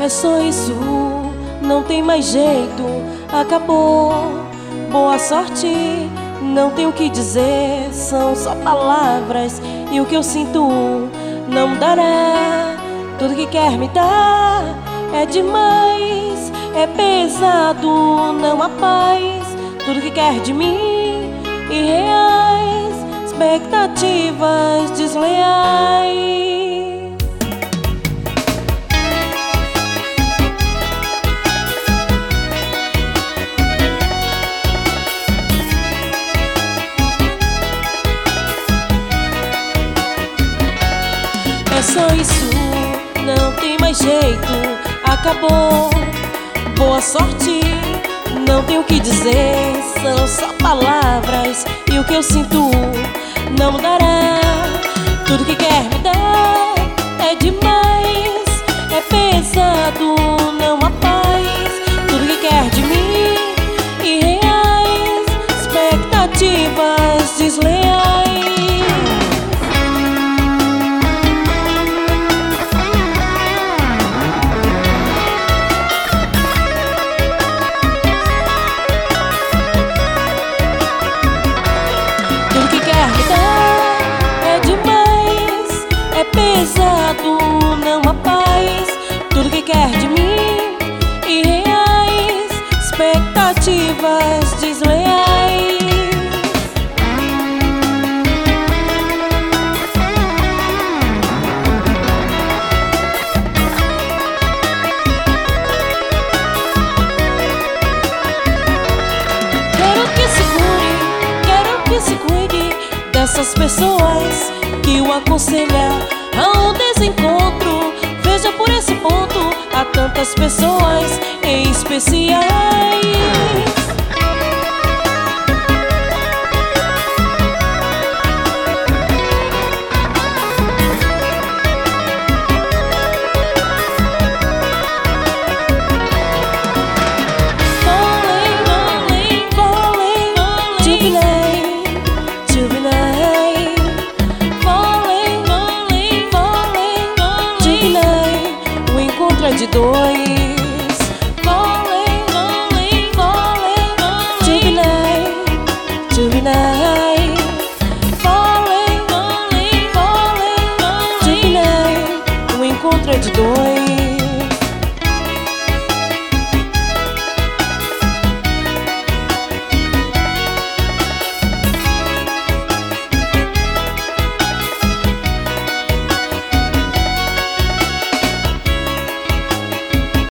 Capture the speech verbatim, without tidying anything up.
É só isso, não tem mais jeito, acabou. Boa sorte, não tenho o que dizer, são só palavras e o que eu sinto não dará. Tudo que quer me dar é demais, é pesado, não há paz. Tudo que quer de mim, irreais, expectativas desleais. É só isso, não tem mais jeito, acabou. Boa sorte, não tenho o que dizer, são só palavras e o que eu sinto não mudará. Tudo que quer me dar é demais, é pesado, não há paz. Tudo que quer de mim, irreais, expectativas desleais. Pesado, não há paz. Tudo que quer de mim, irreais, expectativas desleais. Quero que se cure, quero que se cuide dessas pessoas que o aconselham a um desencontro. Veja por esse ponto, há tantas pessoas em